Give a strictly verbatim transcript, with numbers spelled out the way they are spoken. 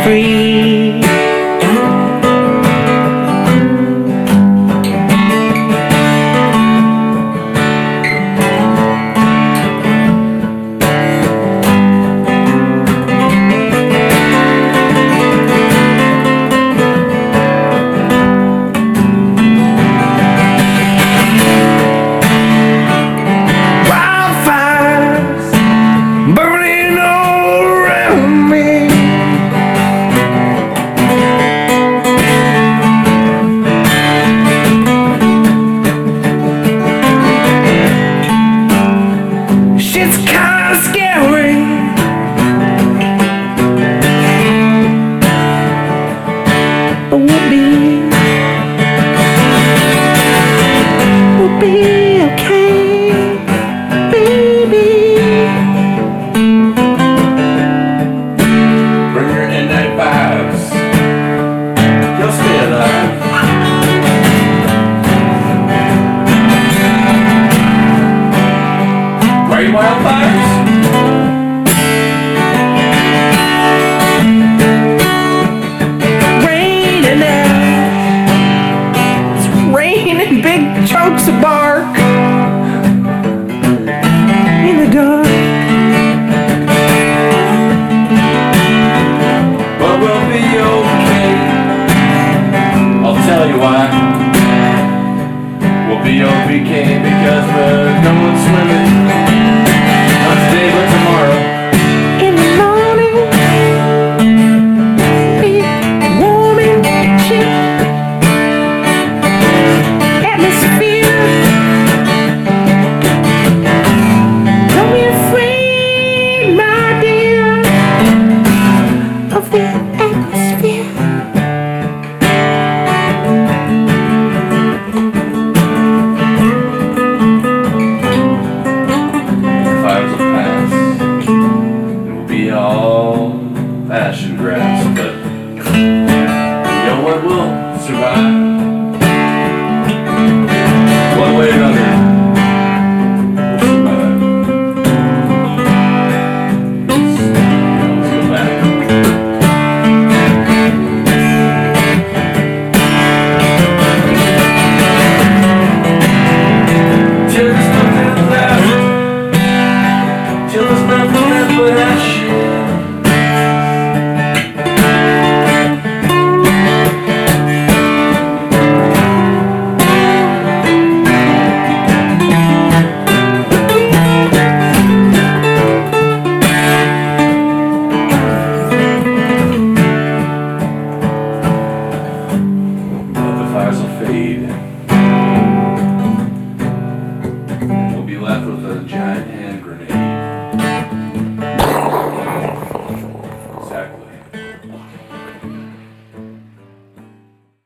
free. Burning all around me, shit's kinda scary. But we'll be, we'll be okay, baby. Bring your midnight vibes. You'll stay alive. Great wildfires. Raining now, it's raining big chunks of bark in the dark. But we'll be okay. I'll tell you why. We'll be O B K because we're going swimming. Not today, but tomorrow. In the morning, be warm and chill. Atmosphere, don't be afraid, my dear, of the atmosphere. Fires will pass. It will be all passion grass, but you know what will survive?